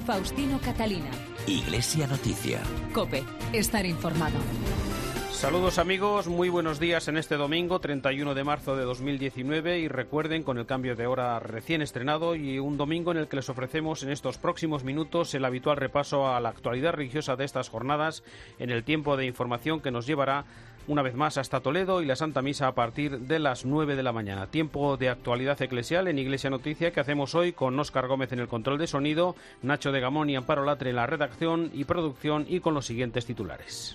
Faustino Catalina. Iglesia Noticia. COPE. Estar informado. Saludos amigos, muy buenos días en este domingo 31 de marzo de 2019 y recuerden, con el cambio de hora recién estrenado y un domingo en el que les ofrecemos en estos próximos minutos el habitual repaso a la actualidad religiosa de estas jornadas en el tiempo de información que nos llevará una vez más hasta Toledo y la Santa Misa a partir de las 9 de la mañana. Tiempo de actualidad eclesial en Iglesia Noticia que hacemos hoy con Óscar Gómez en el control de sonido, Nacho de Gamón y Amparo Latre en la redacción y producción y con los siguientes titulares.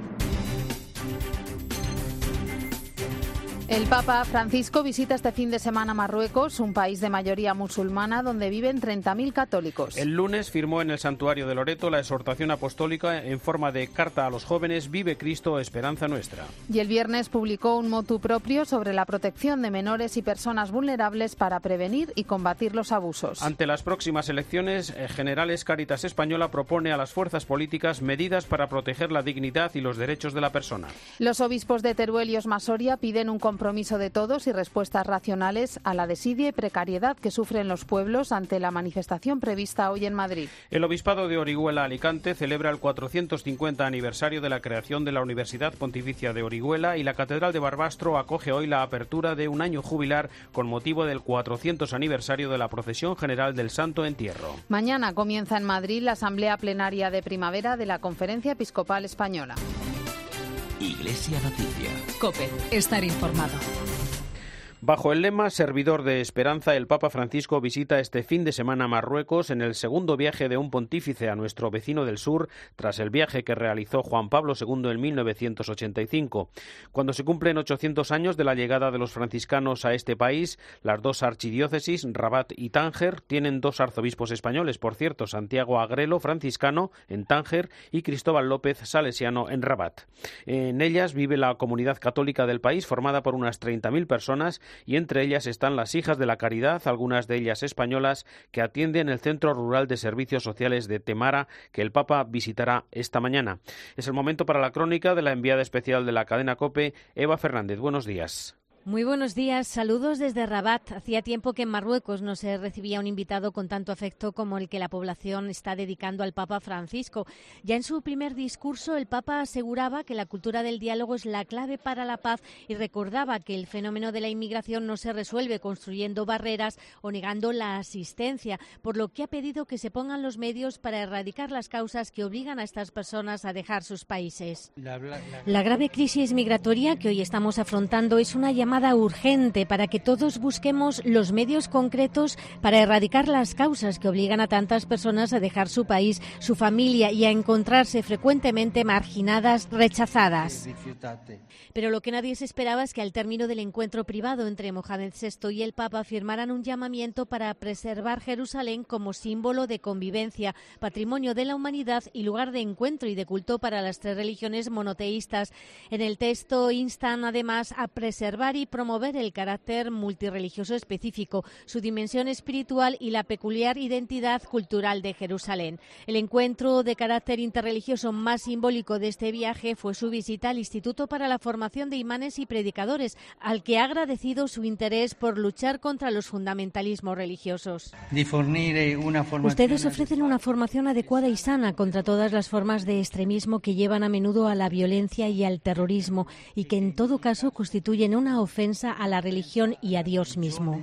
El Papa Francisco visita este fin de semana Marruecos, un país de mayoría musulmana donde viven 30.000 católicos. El lunes firmó en el Santuario de Loreto la exhortación apostólica en forma de carta a los jóvenes: Vive Cristo, esperanza nuestra. Y el viernes publicó un motu propio sobre la protección de menores y personas vulnerables para prevenir y combatir los abusos. Ante las próximas elecciones generales, Cáritas Española propone a las fuerzas políticas medidas para proteger la dignidad y los derechos de la persona. Los obispos de Teruel y Osmasoria piden un compromiso de todos y respuestas racionales a la desidia y precariedad que sufren los pueblos ante la manifestación prevista hoy en Madrid. El Obispado de Orihuela Alicante celebra el 450 aniversario de la creación de la Universidad Pontificia de Orihuela y la Catedral de Barbastro acoge hoy la apertura de un año jubilar con motivo del 400 aniversario de la Procesión General del Santo Entierro. Mañana comienza en Madrid la Asamblea Plenaria de Primavera de la Conferencia Episcopal Española. Iglesia Noticia. COPE. Estar informado. Bajo el lema Servidor de Esperanza, el Papa Francisco visita este fin de semana Marruecos en el segundo viaje de un pontífice a nuestro vecino del sur, tras el viaje que realizó Juan Pablo II en 1985. Cuando se cumplen 800 años de la llegada de los franciscanos a este país, las dos archidiócesis, Rabat y Tánger, tienen dos arzobispos españoles, por cierto, Santiago Agrelo, franciscano, en Tánger, y Cristóbal López, salesiano, en Rabat. En ellas vive la comunidad católica del país, formada por unas 30.000 personas, y entre ellas están las Hijas de la Caridad, algunas de ellas españolas, que atienden el Centro Rural de Servicios Sociales de Temara, que el Papa visitará esta mañana. Es el momento para la crónica de la enviada especial de la cadena COPE, Eva Fernández. Buenos días. Muy buenos días, saludos desde Rabat. Hacía tiempo que en Marruecos no se recibía un invitado con tanto afecto como el que la población está dedicando al Papa Francisco. Ya en su primer discurso, el Papa aseguraba que la cultura del diálogo es la clave para la paz y recordaba que el fenómeno de la inmigración no se resuelve construyendo barreras o negando la asistencia, por lo que ha pedido que se pongan los medios para erradicar las causas que obligan a estas personas a dejar sus países. La grave crisis migratoria que hoy estamos afrontando es una llamada urgente para que todos busquemos los medios concretos para erradicar las causas que obligan a tantas personas a dejar su país, su familia y a encontrarse frecuentemente marginadas, rechazadas. Pero lo que nadie se esperaba es que al término del encuentro privado entre Mohamed VI y el Papa firmaran un llamamiento para preservar Jerusalén como símbolo de convivencia, patrimonio de la humanidad y lugar de encuentro y de culto para las tres religiones monoteístas. En el texto instan además a preservar y promover el carácter multirreligioso específico, su dimensión espiritual y la peculiar identidad cultural de Jerusalén. El encuentro de carácter interreligioso más simbólico de este viaje fue su visita al Instituto para la Formación de Imanes y Predicadores, al que ha agradecido su interés por luchar contra los fundamentalismos religiosos. Ustedes ofrecen una formación adecuada y sana contra todas las formas de extremismo que llevan a menudo a la violencia y al terrorismo y que en todo caso constituyen una ofensa a la religión y a Dios mismo.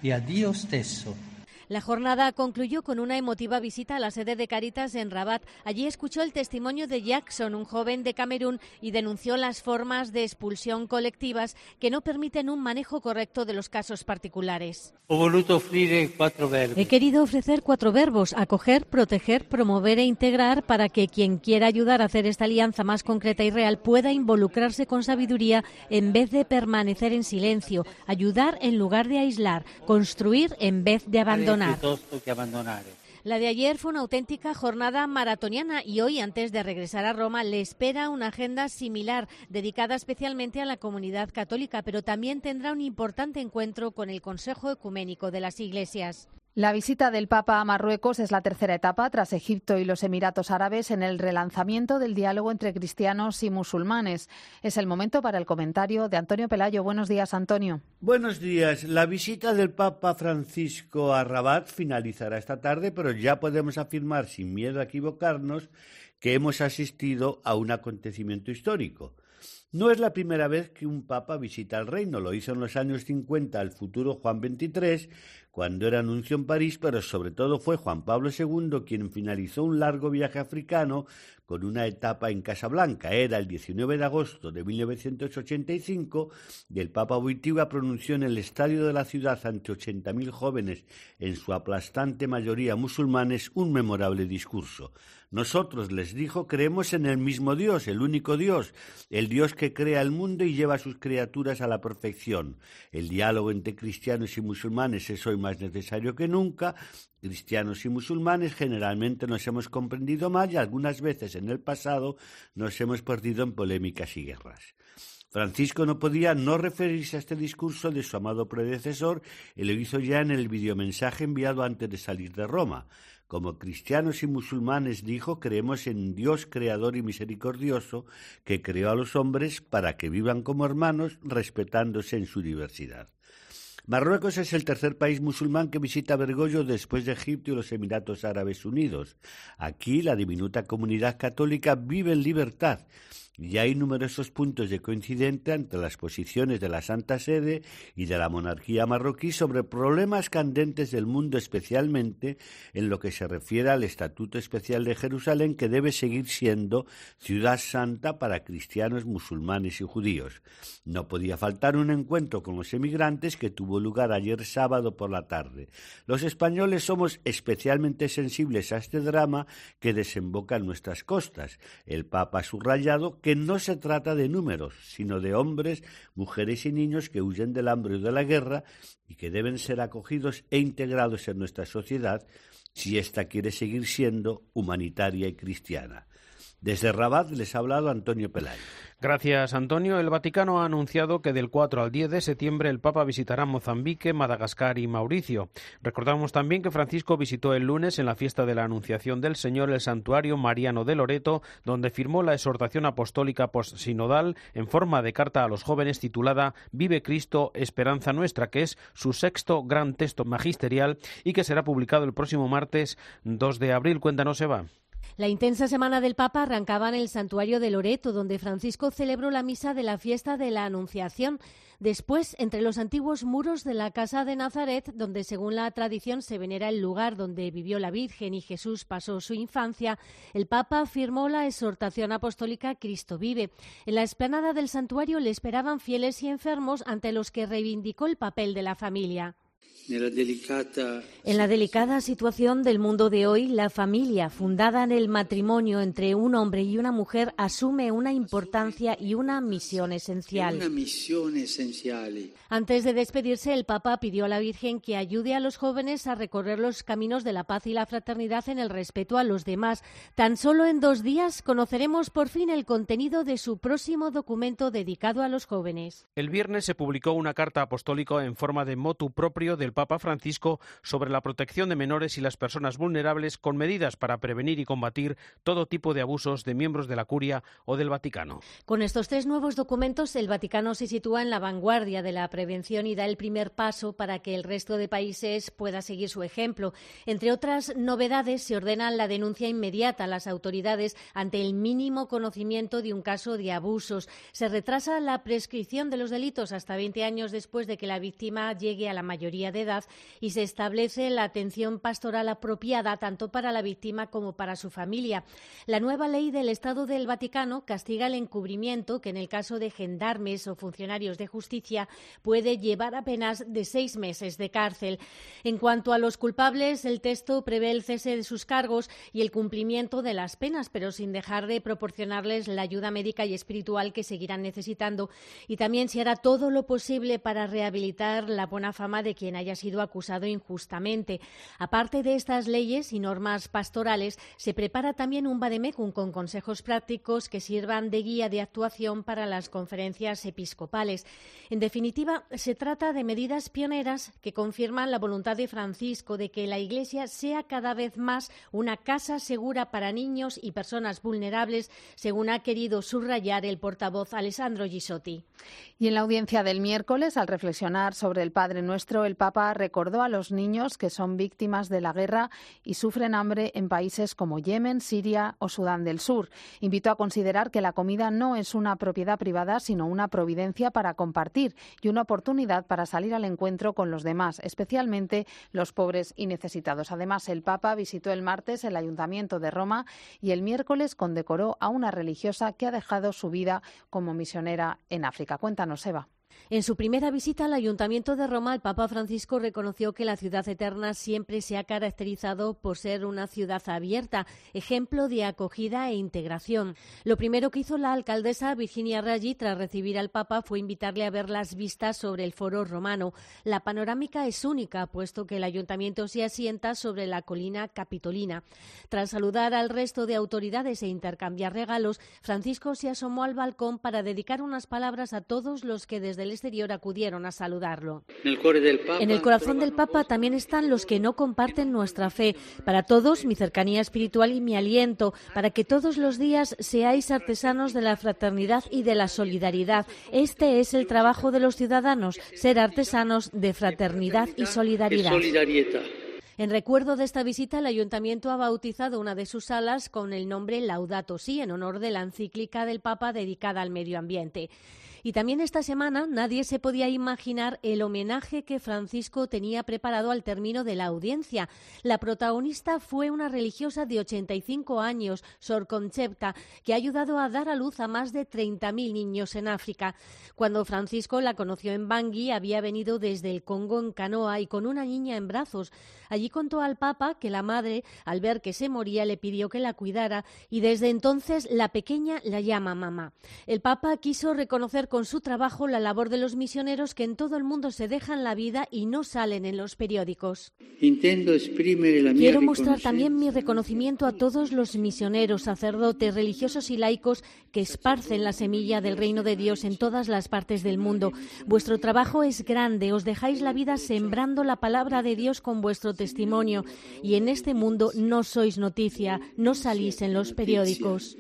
La jornada concluyó con una emotiva visita a la sede de Cáritas en Rabat. Allí escuchó el testimonio de Jackson, un joven de Camerún, y denunció las formas de expulsión colectivas que no permiten un manejo correcto de los casos particulares. He querido ofrecer 4 verbos: acoger, proteger, promover e integrar, para que quien quiera ayudar a hacer esta alianza más concreta y real pueda involucrarse con sabiduría en vez de permanecer en silencio, ayudar en lugar de aislar, construir en vez de abandonar. La de ayer fue una auténtica jornada maratoniana y hoy, antes de regresar a Roma, le espera una agenda similar, dedicada especialmente a la comunidad católica, pero también tendrá un importante encuentro con el Consejo Ecuménico de las Iglesias. La visita del Papa a Marruecos es la tercera etapa, tras Egipto y los Emiratos Árabes, en el relanzamiento del diálogo entre cristianos y musulmanes. Es el momento para el comentario de Antonio Pelayo. Buenos días, Antonio. Buenos días. La visita del Papa Francisco a Rabat finalizará esta tarde, pero ya podemos afirmar, sin miedo a equivocarnos, que hemos asistido a un acontecimiento histórico. No es la primera vez que un papa visita el reino, lo hizo en los años 50 el futuro Juan XXIII, cuando era nuncio en París, pero sobre todo fue Juan Pablo II quien finalizó un largo viaje africano con una etapa en Casablanca. Era el 19 de agosto de 1985 y el Papa Wojtyła pronunció en el estadio de la ciudad ante 80.000 jóvenes, en su aplastante mayoría musulmanes, un memorable discurso. Nosotros, les dijo, creemos en el mismo Dios, el único Dios, el Dios que crea el mundo y lleva a sus criaturas a la perfección. El diálogo entre cristianos y musulmanes es hoy más necesario que nunca. Cristianos y musulmanes generalmente nos hemos comprendido mal y algunas veces en el pasado nos hemos perdido en polémicas y guerras. Francisco no podía no referirse a este discurso de su amado predecesor y lo hizo ya en el videomensaje enviado antes de salir de Roma. Como cristianos y musulmanes, dijo, creemos en Dios creador y misericordioso que creó a los hombres para que vivan como hermanos, respetándose en su diversidad. Marruecos es el tercer país musulmán que visita Bergoglio después de Egipto y los Emiratos Árabes Unidos. Aquí la diminuta comunidad católica vive en libertad y hay numerosos puntos de coincidencia entre las posiciones de la Santa Sede y de la monarquía marroquí sobre problemas candentes del mundo, especialmente en lo que se refiere al Estatuto Especial de Jerusalén, que debe seguir siendo ciudad santa para cristianos, musulmanes y judíos. No podía faltar un encuentro con los emigrantes que tuvo lugar ayer sábado por la tarde. Los españoles somos especialmente sensibles a este drama que desemboca en nuestras costas. El Papa ha subrayado que no se trata de números, sino de hombres, mujeres y niños que huyen del hambre o de la guerra y que deben ser acogidos e integrados en nuestra sociedad si ésta quiere seguir siendo humanitaria y cristiana. Desde Rabat les ha hablado Antonio Pelayo. Gracias, Antonio. El Vaticano ha anunciado que del 4 al 10 de septiembre el Papa visitará Mozambique, Madagascar y Mauricio. Recordamos también que Francisco visitó el lunes en la fiesta de la Anunciación del Señor el santuario mariano de Loreto, donde firmó la exhortación apostólica postsinodal en forma de carta a los jóvenes titulada Vive Cristo, Esperanza Nuestra, que es su sexto gran texto magisterial y que será publicado el próximo martes 2 de abril. Cuéntanos, Eva. La intensa semana del Papa arrancaba en el santuario de Loreto, donde Francisco celebró la misa de la fiesta de la Anunciación. Después, entre los antiguos muros de la casa de Nazaret, donde según la tradición se venera el lugar donde vivió la Virgen y Jesús pasó su infancia, el Papa firmó la exhortación apostólica Cristo vive. En la explanada del santuario le esperaban fieles y enfermos ante los que reivindicó el papel de la familia. En la delicada situación del mundo de hoy, la familia, fundada en el matrimonio entre un hombre y una mujer, asume una importancia y una misión esencial. Antes de despedirse, el Papa pidió a la Virgen que ayude a los jóvenes a recorrer los caminos de la paz y la fraternidad en el respeto a los demás. Tan solo en 2 días conoceremos por fin el contenido de su próximo documento dedicado a los jóvenes. El viernes se publicó una carta apostólica en forma de motu propio del Papa Francisco sobre la protección de menores y las personas vulnerables, con medidas para prevenir y combatir todo tipo de abusos de miembros de la Curia o del Vaticano. Con estos 3 nuevos documentos, el Vaticano se sitúa en la vanguardia de la prevención y da el primer paso para que el resto de países pueda seguir su ejemplo. Entre otras novedades, se ordena la denuncia inmediata a las autoridades ante el mínimo conocimiento de un caso de abusos. Se retrasa la prescripción de los delitos hasta 20 años después de que la víctima llegue a la mayoría de edad y se establece la atención pastoral apropiada tanto para la víctima como para su familia. La nueva ley del Estado del Vaticano castiga el encubrimiento, que en el caso de gendarmes o funcionarios de justicia puede llevar a penas de 6 meses de cárcel. En cuanto a los culpables, el texto prevé el cese de sus cargos y el cumplimiento de las penas, pero sin dejar de proporcionarles la ayuda médica y espiritual que seguirán necesitando. Y también se hará todo lo posible para rehabilitar la buena fama de quien quien haya sido acusado injustamente. Aparte de estas leyes y normas pastorales, se prepara también un vademecum con consejos prácticos que sirvan de guía de actuación para las conferencias episcopales. En definitiva, se trata de medidas pioneras que confirman la voluntad de Francisco de que la Iglesia sea cada vez más una casa segura para niños y personas vulnerables, según ha querido subrayar el portavoz Alessandro Gisotti. Y en la audiencia del miércoles, al reflexionar sobre el Padre Nuestro, el Papa recordó a los niños que son víctimas de la guerra y sufren hambre en países como Yemen, Siria o Sudán del Sur. Invitó a considerar que la comida no es una propiedad privada, sino una providencia para compartir y una oportunidad para salir al encuentro con los demás, especialmente los pobres y necesitados. Además, el Papa visitó el martes el Ayuntamiento de Roma y el miércoles condecoró a una religiosa que ha dejado su vida como misionera en África. Cuéntanos, Eva. En su primera visita al Ayuntamiento de Roma, el Papa Francisco reconoció que la ciudad eterna siempre se ha caracterizado por ser una ciudad abierta, ejemplo de acogida e integración. Lo primero que hizo la alcaldesa Virginia Raggi tras recibir al Papa fue invitarle a ver las vistas sobre el Foro Romano. La panorámica es única, puesto que el Ayuntamiento se asienta sobre la colina capitolina. Tras saludar al resto de autoridades e intercambiar regalos, Francisco se asomó al balcón para dedicar unas palabras a todos los que desde el exterior acudieron a saludarlo. En el corazón del Papa también están los que no comparten nuestra fe. Para todos, mi cercanía espiritual y mi aliento, para que todos los días seáis artesanos de la fraternidad y de la solidaridad. Este es el trabajo de los ciudadanos, ser artesanos de fraternidad y solidaridad. En recuerdo de esta visita, el Ayuntamiento ha bautizado una de sus salas con el nombre Laudato Si, en honor de la encíclica del Papa dedicada al medio ambiente. Y también esta semana nadie se podía imaginar el homenaje que Francisco tenía preparado al término de la audiencia. La protagonista fue una religiosa de 85 años, Sor Concepta, que ha ayudado a dar a luz a más de 30.000 niños en África. Cuando Francisco la conoció en Bangui, había venido desde el Congo en canoa y con una niña en brazos. Allí contó al Papa que la madre, al ver que se moría, le pidió que la cuidara y desde entonces la pequeña la llama mamá. El Papa quiso reconocer con su trabajo la labor de los misioneros que en todo el mundo se dejan la vida y no salen en los periódicos. Quiero mostrar también mi reconocimiento a todos los misioneros, sacerdotes, religiosos y laicos que esparcen la semilla del reino de Dios en todas las partes del mundo. Vuestro trabajo es grande, os dejáis la vida sembrando la palabra de Dios con vuestro testimonio y en este mundo no sois noticia, no salís en los periódicos.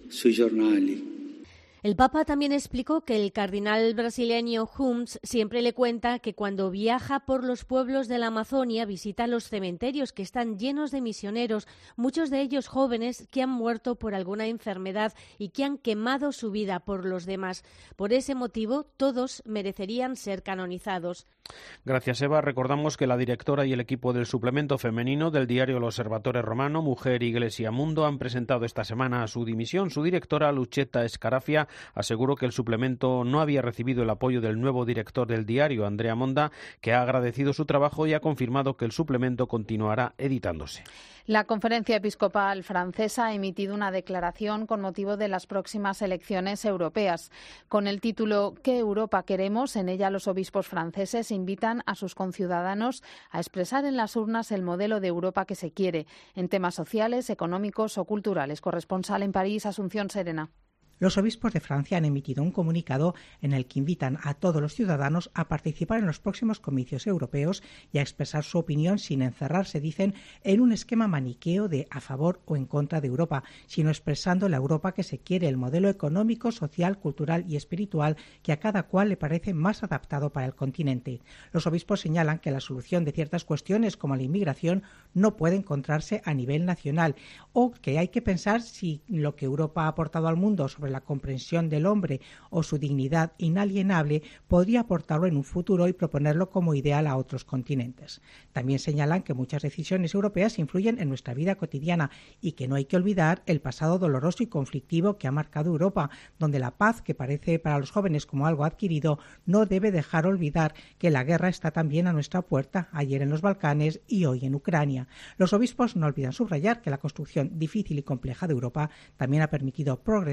El Papa también explicó que el cardenal brasileño Humms siempre le cuenta que cuando viaja por los pueblos de la Amazonia visita los cementerios que están llenos de misioneros, muchos de ellos jóvenes que han muerto por alguna enfermedad y que han quemado su vida por los demás. Por ese motivo, todos merecerían ser canonizados. Gracias, Eva. Recordamos que la directora y el equipo del suplemento femenino del diario El Osservatore Romano, Mujer, Iglesia, Mundo, han presentado esta semana su dimisión. Su directora, Luchetta Scarafia, aseguró que el suplemento no había recibido el apoyo del nuevo director del diario, Andrea Monda, que ha agradecido su trabajo y ha confirmado que el suplemento continuará editándose. La Conferencia Episcopal Francesa ha emitido una declaración con motivo de las próximas elecciones europeas. Con el título ¿Qué Europa queremos?, en ella los obispos franceses invitan a sus conciudadanos a expresar en las urnas el modelo de Europa que se quiere, en temas sociales, económicos o culturales. Corresponsal en París, Asunción Serena. Los obispos de Francia han emitido un comunicado en el que invitan a todos los ciudadanos a participar en los próximos comicios europeos y a expresar su opinión sin encerrarse, dicen, en un esquema maniqueo de a favor o en contra de Europa, sino expresando la Europa que se quiere, el modelo económico, social, cultural y espiritual que a cada cual le parece más adaptado para el continente. Los obispos señalan que la solución de ciertas cuestiones como la inmigración no puede encontrarse a nivel nacional o que hay que pensar si lo que Europa ha aportado al mundo sobre la comprensión del hombre o su dignidad inalienable podría aportarlo en un futuro y proponerlo como ideal a otros continentes. También señalan que muchas decisiones europeas influyen en nuestra vida cotidiana y que no hay que olvidar el pasado doloroso y conflictivo que ha marcado Europa, donde la paz, que parece para los jóvenes como algo adquirido, no debe dejar olvidar que la guerra está también a nuestra puerta, ayer en los Balcanes y hoy en Ucrania. Los obispos no olvidan subrayar que la construcción difícil y compleja de Europa también ha permitido progresar hacia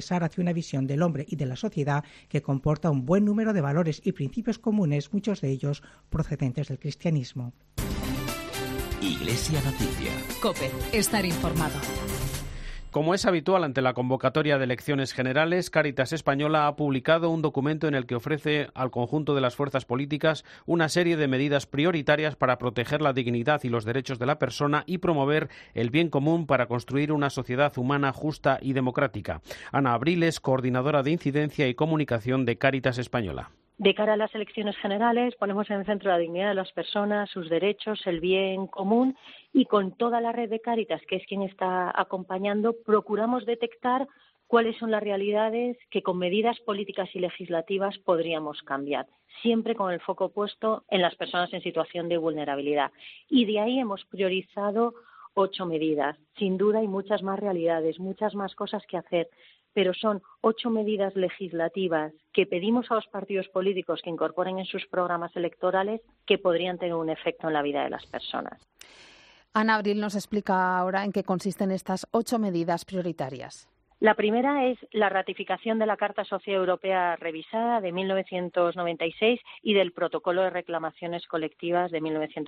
una visión del hombre y de la sociedad que comporta un buen número de valores y principios comunes, muchos de ellos procedentes del cristianismo. Iglesia Noticia. COPE. Estar informado. Como es habitual ante la convocatoria de elecciones generales, Cáritas Española ha publicado un documento en el que ofrece al conjunto de las fuerzas políticas una serie de medidas prioritarias para proteger la dignidad y los derechos de la persona y promover el bien común para construir una sociedad humana, justa y democrática. Ana Abriles, coordinadora de incidencia y comunicación de Cáritas Española. De cara a las elecciones generales, ponemos en el centro la dignidad de las personas, sus derechos, el bien común, y con toda la red de Cáritas, que es quien está acompañando, procuramos detectar cuáles son las realidades que con medidas políticas y legislativas podríamos cambiar, siempre con el foco puesto en las personas en situación de vulnerabilidad. Y de ahí hemos priorizado 8 medidas. Sin duda hay muchas más realidades, muchas más cosas que hacer, pero son 8 medidas legislativas que pedimos a los partidos políticos que incorporen en sus programas electorales que podrían tener un efecto en la vida de las personas. Ana Abril nos explica ahora en qué consisten estas 8 medidas prioritarias. La primera es la ratificación de la Carta Social Europea revisada de 1996 y del Protocolo de Reclamaciones Colectivas de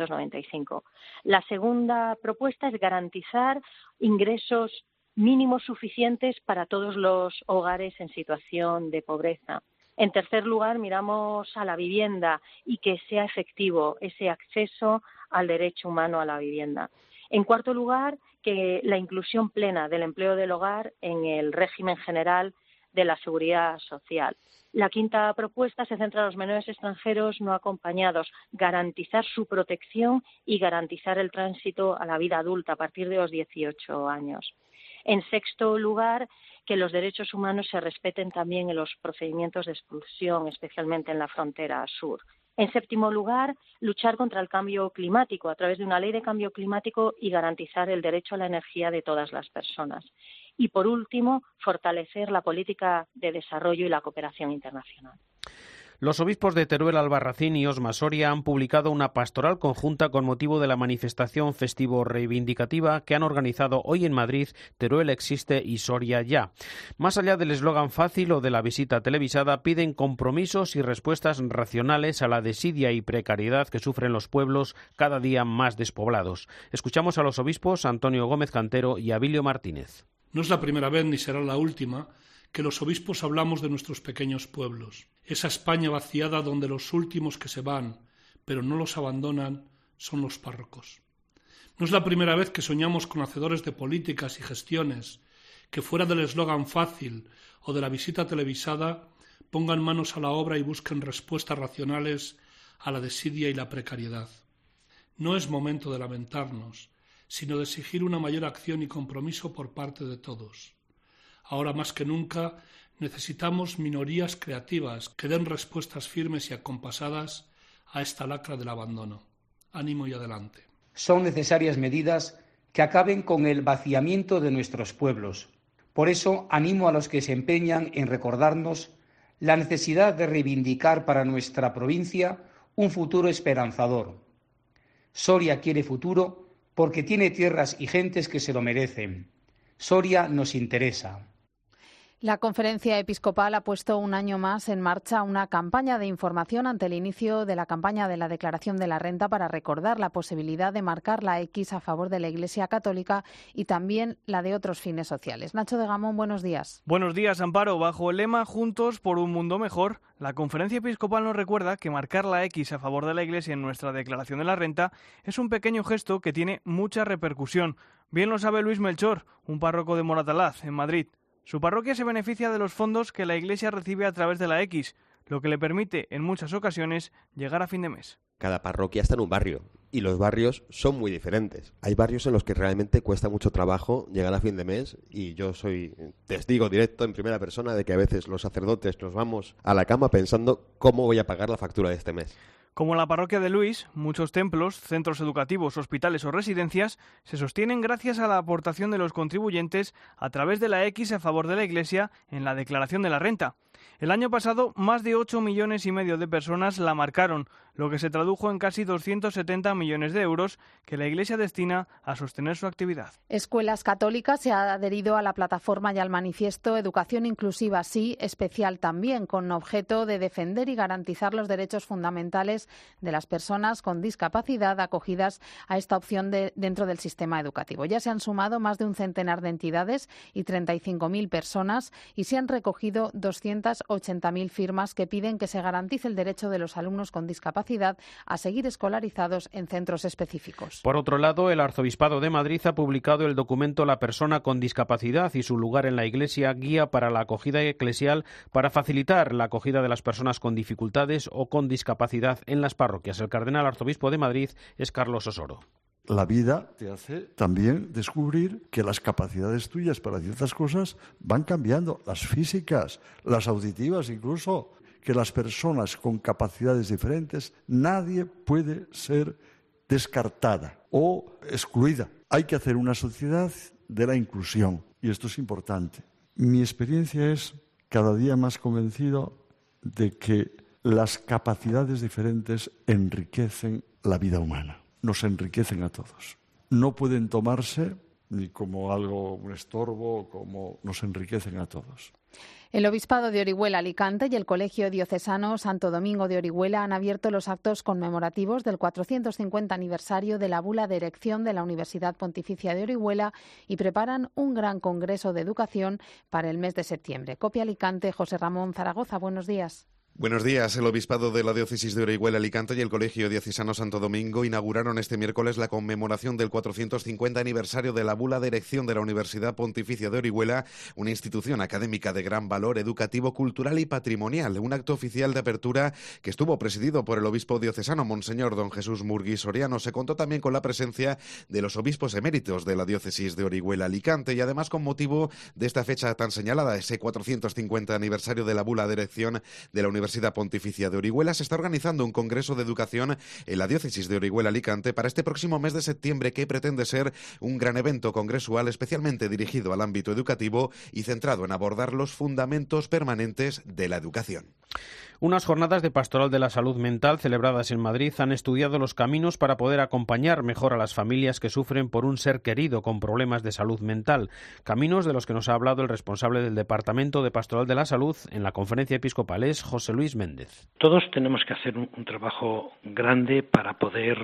1995. La segunda propuesta es garantizar ingresos mínimos suficientes para todos los hogares en situación de pobreza. En tercer lugar, miramos a la vivienda y que sea efectivo ese acceso al derecho humano a la vivienda. En cuarto lugar, que la inclusión plena del empleo del hogar en el régimen general de la seguridad social. La quinta propuesta se centra en los menores extranjeros no acompañados, garantizar su protección y garantizar el tránsito a la vida adulta a partir de los 18 años. En sexto lugar, que los derechos humanos se respeten también en los procedimientos de expulsión, especialmente en la frontera sur. En séptimo lugar, luchar contra el cambio climático a través de una ley de cambio climático y garantizar el derecho a la energía de todas las personas. Y, por último, fortalecer la política de desarrollo y la cooperación internacional. Los obispos de Teruel, Albarracín y Osma Soria han publicado una pastoral conjunta con motivo de la manifestación festivo-reivindicativa que han organizado hoy en Madrid Teruel existe y Soria ya. Más allá del eslogan fácil o de la visita televisada, piden compromisos y respuestas racionales a la desidia y precariedad que sufren los pueblos cada día más despoblados. Escuchamos a los obispos Antonio Gómez Cantero y Abilio Martínez. No es la primera vez ni será la última que los obispos hablamos de nuestros pequeños pueblos, esa España vaciada donde los últimos que se van, pero no los abandonan, son los párrocos. No es la primera vez que soñamos con hacedores de políticas y gestiones que fuera del eslogan fácil o de la visita televisada pongan manos a la obra y busquen respuestas racionales a la desidia y la precariedad. No es momento de lamentarnos, sino de exigir una mayor acción y compromiso por parte de todos. Ahora más que nunca necesitamos minorías creativas que den respuestas firmes y acompasadas a esta lacra del abandono. Ánimo y adelante. Son necesarias medidas que acaben con el vaciamiento de nuestros pueblos. Por eso animo a los que se empeñan en recordarnos la necesidad de reivindicar para nuestra provincia un futuro esperanzador. Soria quiere futuro porque tiene tierras y gentes que se lo merecen. Soria nos interesa. La Conferencia Episcopal ha puesto un año más en marcha una campaña de información ante el inicio de la campaña de la declaración de la renta para recordar la posibilidad de marcar la X a favor de la Iglesia Católica y también la de otros fines sociales. Nacho de Gamón, buenos días. Buenos días, Amparo. Bajo el lema Juntos por un mundo mejor, la Conferencia Episcopal nos recuerda que marcar la X a favor de la Iglesia en nuestra declaración de la renta es un pequeño gesto que tiene mucha repercusión. Bien lo sabe Luis Melchor, un párroco de Moratalaz, en Madrid. Su parroquia se beneficia de los fondos que la Iglesia recibe a través de la X, lo que le permite, en muchas ocasiones, llegar a fin de mes. Cada parroquia está en un barrio, y los barrios son muy diferentes. Hay barrios en los que realmente cuesta mucho trabajo llegar a fin de mes, y yo soy testigo directo, en primera persona, de que a veces los sacerdotes nos vamos a la cama pensando cómo voy a pagar la factura de este mes. Como en la parroquia de Luis, muchos templos, centros educativos, hospitales o residencias se sostienen gracias a la aportación de los contribuyentes a través de la X a favor de la Iglesia en la declaración de la renta. El año pasado, más de 8,5 millones de personas la marcaron, lo que se tradujo en casi 270 millones de euros que la Iglesia destina a sostener su actividad. Escuelas Católicas se ha adherido a la plataforma y al manifiesto Educación Inclusiva Sí, especial también, con objeto de defender y garantizar los derechos fundamentales de las personas con discapacidad acogidas a esta opción dentro del sistema educativo. Ya se han sumado más de un centenar de entidades y 35.000 personas y se han recogido 280.000 firmas que piden que se garantice el derecho de los alumnos con discapacidad a seguir escolarizados en centros específicos. Por otro lado, el Arzobispado de Madrid ha publicado el documento La persona con discapacidad y su lugar en la Iglesia, guía para la acogida eclesial para facilitar la acogida de las personas con dificultades o con discapacidad en las parroquias. El cardenal arzobispo de Madrid es Carlos Osoro. La vida te hace también descubrir que las capacidades tuyas para ciertas cosas van cambiando, las físicas, las auditivas incluso, que las personas con capacidades diferentes, nadie puede ser descartada o excluida. Hay que hacer una sociedad de la inclusión y esto es importante. Mi experiencia es cada día más convencido de que las capacidades diferentes enriquecen la vida humana. Nos enriquecen a todos. No pueden tomarse ni como algo, un estorbo, como nos enriquecen a todos. El Obispado de Orihuela, Alicante y el Colegio Diocesano Santo Domingo de Orihuela han abierto los actos conmemorativos del 450 aniversario de la bula de erección de la Universidad Pontificia de Orihuela y preparan un gran congreso de educación para el mes de septiembre. Copia Alicante, José Ramón Zaragoza. Buenos días. Buenos días. El Obispado de la Diócesis de Orihuela, Alicante y el Colegio Diocesano Santo Domingo inauguraron este miércoles la conmemoración del 450 aniversario de la bula de erección de la Universidad Pontificia de Orihuela, una institución académica de gran valor educativo, cultural y patrimonial. Un acto oficial de apertura que estuvo presidido por el obispo diocesano, Monseñor don Jesús Murgui Soriano. Se contó también con la presencia de los obispos eméritos de la Diócesis de Orihuela, Alicante y además con motivo de esta fecha tan señalada, ese 450 aniversario de la bula de erección de la Universidad Pontificia de Orihuela, se está organizando un congreso de educación en la Diócesis de Orihuela, Alicante, para este próximo mes de septiembre, que pretende ser un gran evento congresual especialmente dirigido al ámbito educativo y centrado en abordar los fundamentos permanentes de la educación. Unas jornadas de pastoral de la salud mental celebradas en Madrid han estudiado los caminos para poder acompañar mejor a las familias que sufren por un ser querido con problemas de salud mental. Caminos de los que nos ha hablado el responsable del Departamento de Pastoral de la Salud en la Conferencia Episcopal, es José Luis Méndez. Todos tenemos que hacer un trabajo grande para poder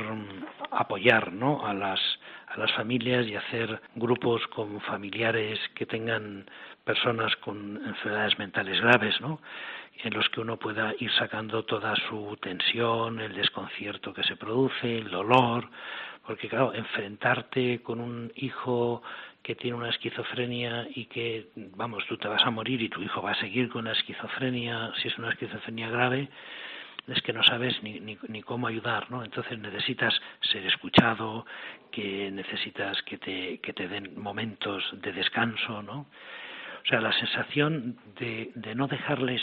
apoyar, ¿no?, a las familias y hacer grupos con familiares que tengan personas con enfermedades mentales graves, ¿no?, en los que uno pueda ir sacando toda su tensión, el desconcierto que se produce, el dolor, porque claro, enfrentarte con un hijo que tiene una esquizofrenia y que, vamos, tú te vas a morir y tu hijo va a seguir con una esquizofrenia, si es una esquizofrenia grave, es que no sabes ni cómo ayudar, ¿no? Entonces necesitas ser escuchado, que necesitas que te den momentos de descanso, ¿no? O sea, la sensación de no dejarles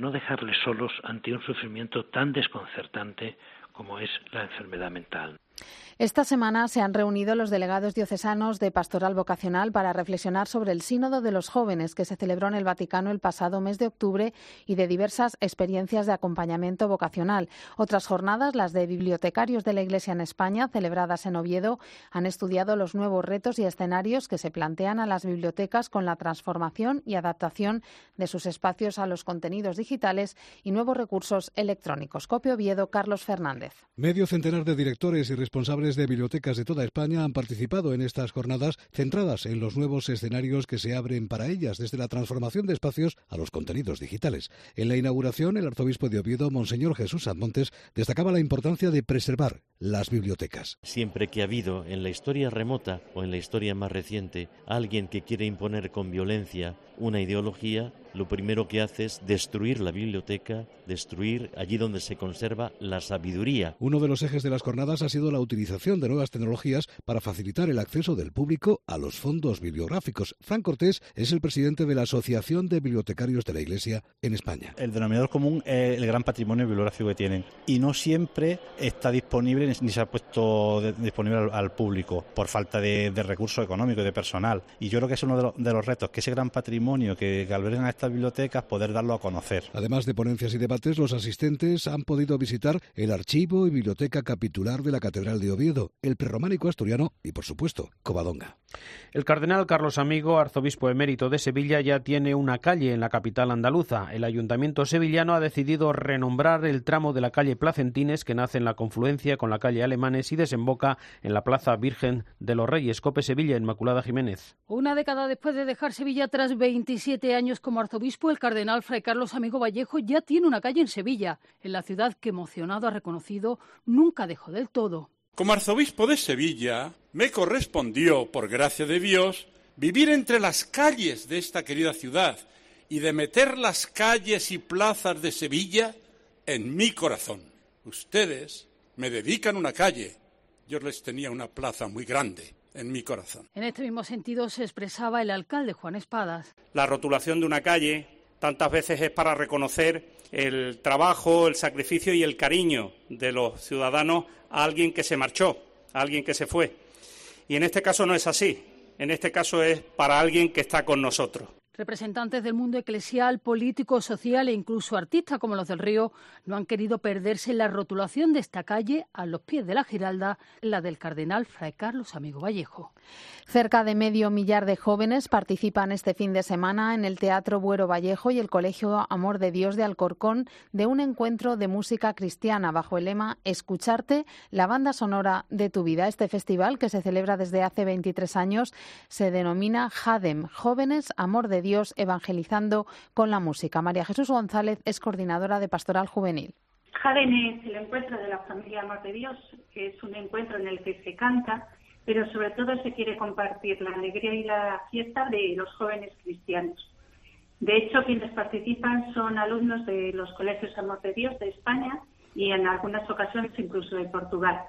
solos ante un sufrimiento tan desconcertante como es la enfermedad mental. Esta semana se han reunido los delegados diocesanos de Pastoral Vocacional para reflexionar sobre el Sínodo de los Jóvenes que se celebró en el Vaticano el pasado mes de octubre y de diversas experiencias de acompañamiento vocacional. Otras jornadas, las de bibliotecarios de la Iglesia en España, celebradas en Oviedo, han estudiado los nuevos retos y escenarios que se plantean a las bibliotecas con la transformación y adaptación de sus espacios a los contenidos digitales y nuevos recursos electrónicos. Copia Oviedo, Carlos Fernández. Medio centenar de directores y responsables de bibliotecas de toda España han participado en estas jornadas centradas en los nuevos escenarios que se abren para ellas, desde la transformación de espacios a los contenidos digitales. En la inauguración, el arzobispo de Oviedo, Monseñor Jesús Sanmontes, destacaba la importancia de preservar las bibliotecas. Siempre que ha habido en la historia remota o en la historia más reciente alguien que quiere imponer con violencia una ideología, lo primero que hace es destruir la biblioteca, destruir allí donde se conserva la sabiduría. Uno de los ejes de las jornadas ha sido la utilización de nuevas tecnologías para facilitar el acceso del público a los fondos bibliográficos. Fran Cortés es el presidente de la Asociación de Bibliotecarios de la Iglesia en España. El denominador común es el gran patrimonio bibliográfico que tienen y no siempre está disponible ni se ha puesto disponible al público por falta de recursos económicos y de personal. Y yo creo que es uno de los retos, que ese gran patrimonio que albergan estas bibliotecas, poder darlo a conocer. Además de ponencias y debates, los asistentes han podido visitar el archivo y biblioteca capitular de la Catedral de Oviedo, el prerrománico asturiano y, por supuesto, Covadonga. El cardenal Carlos Amigo, arzobispo emérito de Sevilla, ya tiene una calle en la capital andaluza. El ayuntamiento sevillano ha decidido renombrar el tramo de la calle Placentines, que nace en la confluencia con la calle Alemanes y desemboca en la Plaza Virgen de los Reyes. COPE Sevilla, Inmaculada Jiménez. Una década después de dejar Sevilla tras 27 años como arzobispo, el cardenal Fray Carlos Amigo Vallejo ya tiene una calle en Sevilla, en la ciudad que, emocionado, ha reconocido nunca dejó del todo. Como arzobispo de Sevilla, me correspondió, por gracia de Dios, vivir entre las calles de esta querida ciudad y de meter las calles y plazas de Sevilla en mi corazón. Ustedes me dedican una calle, yo les tenía una plaza muy grande en mi corazón. En este mismo sentido se expresaba el alcalde Juan Espadas. La rotulación de una calle tantas veces es para reconocer el trabajo, el sacrificio y el cariño de los ciudadanos a alguien que se marchó, a alguien que se fue. Y en este caso no es así. En este caso es para alguien que está con nosotros. Representantes del mundo eclesial, político, social e incluso artistas como los del Río no han querido perderse la rotulación de esta calle a los pies de la Giralda, la del cardenal Fray Carlos Amigo Vallejo. Cerca de 500.000 de jóvenes participan este fin de semana en el Teatro Buero Vallejo y el Colegio Amor de Dios de Alcorcón de un encuentro de música cristiana bajo el lema Escucharte, la banda sonora de tu vida. Este festival, que se celebra desde hace 23 años, se denomina JADEM, Jóvenes Amor de Dios evangelizando con la música. María Jesús González es coordinadora de Pastoral Juvenil. JADEM es el encuentro de la familia Amor de Dios, que es un encuentro en el que se canta, pero sobre todo se quiere compartir la alegría y la fiesta de los jóvenes cristianos. De hecho, quienes participan son alumnos de los colegios Amor de Dios de España y en algunas ocasiones incluso de Portugal.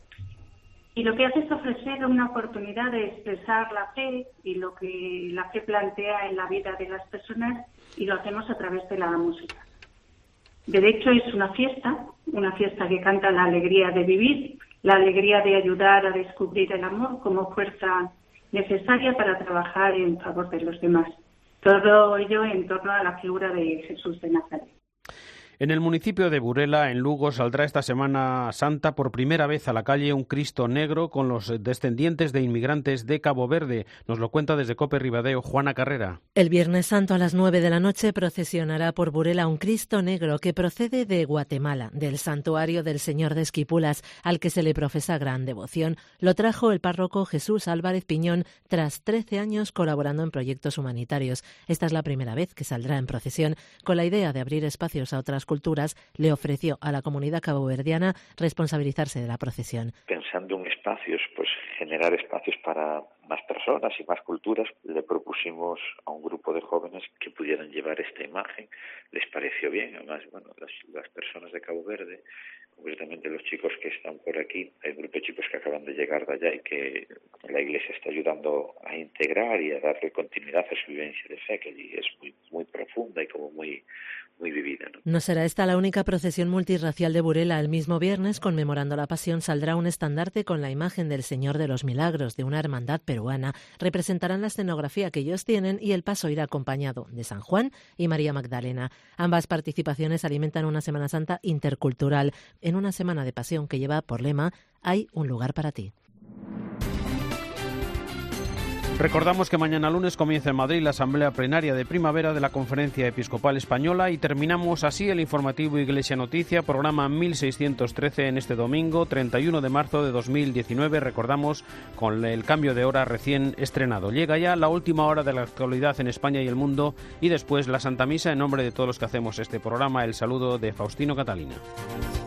Y lo que hace es ofrecer una oportunidad de expresar la fe y lo que la fe plantea en la vida de las personas, y lo hacemos a través de la música. De hecho, es una fiesta que canta la alegría de vivir, la alegría de ayudar a descubrir el amor como fuerza necesaria para trabajar en favor de los demás. Todo ello en torno a la figura de Jesús de Nazaret. En el municipio de Burela, en Lugo, saldrá esta Semana Santa por primera vez a la calle un Cristo negro con los descendientes de inmigrantes de Cabo Verde. Nos lo cuenta desde COPE Ribadeo Juana Carrera. El Viernes Santo a las 9 de la noche procesionará por Burela un Cristo negro que procede de Guatemala, del santuario del Señor de Esquipulas, al que se le profesa gran devoción. Lo trajo el párroco Jesús Álvarez Piñón tras 13 años colaborando en proyectos humanitarios. Esta es la primera vez que saldrá en procesión. Con la idea de abrir espacios a otras culturas, le ofreció a la comunidad caboverdiana responsabilizarse de la procesión. Pensando en espacios, pues generar espacios para más personas y más culturas, le propusimos a un grupo de jóvenes que pudieran llevar esta imagen. Les pareció bien, además, las personas de Cabo Verde, concretamente los chicos que están por aquí, hay un grupo de chicos que acaban de llegar de allá y que la Iglesia está ayudando a integrar y a darle continuidad a su vivencia de fe, que allí es muy profunda y como muy vivida, ¿no? No será esta la única procesión multirracial de Burela. El mismo viernes, conmemorando la Pasión, saldrá un estandarte con la imagen del Señor de los Milagros de una hermandad peruana. Representarán la escenografía que ellos tienen y el paso irá acompañado de San Juan y María Magdalena. Ambas participaciones alimentan una Semana Santa intercultural en una semana de pasión que lleva por lema «Hay un lugar para ti». Recordamos que mañana lunes comienza en Madrid la Asamblea Plenaria de Primavera de la Conferencia Episcopal Española y terminamos así el informativo Iglesia Noticia, programa 1613 en este domingo, 31 de marzo de 2019, recordamos con el cambio de hora recién estrenado. Llega ya la última hora de la actualidad en España y el mundo y después la Santa Misa. En nombre de todos los que hacemos este programa, el saludo de Faustino Catalina.